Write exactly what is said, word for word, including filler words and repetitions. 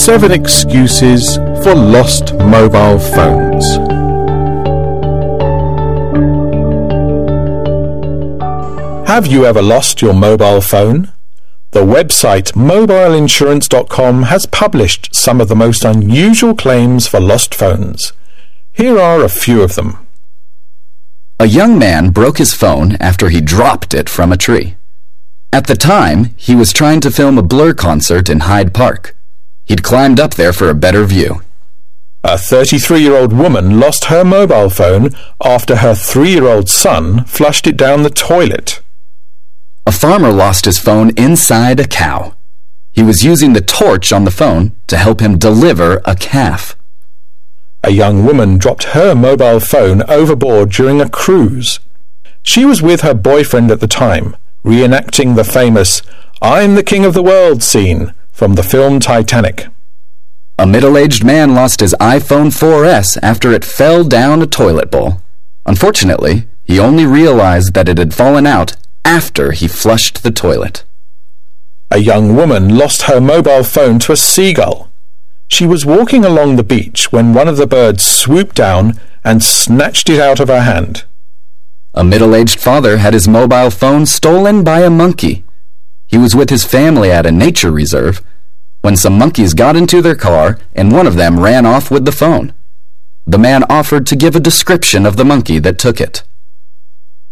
Seven excuses for lost mobile phones. Have you ever lost your mobile phone? The website mobile insurance dot com has published some of the most unusual claims for lost phones. Here are a few of them. A young man broke his phone after he dropped it from a tree. At the time, he was trying to film a Blur concert in Hyde Park. He'd climbed up there for a better view. A thirty-three-year-old woman lost her mobile phone after her three-year-old son flushed it down the toilet. A farmer lost his phone inside a cow. He was using the torch on the phone to help him deliver a calf. A young woman dropped her mobile phone overboard during a cruise. She was with her boyfriend at the time, reenacting the famous "I'm the King of the World" scene from the film Titanic. A middle-aged man lost his iPhone four S after it fell down a toilet bowl. Unfortunately, he only realized that it had fallen out after he flushed the toilet. A young woman lost her mobile phone to a seagull. She was walking along the beach when one of the birds swooped down and snatched it out of her hand. A middle-aged father had his mobile phone stolen by a monkey. He was with his family at a nature reserve when some monkeys got into their car and one of them ran off with the phone. The man offered to give a description of the monkey that took it.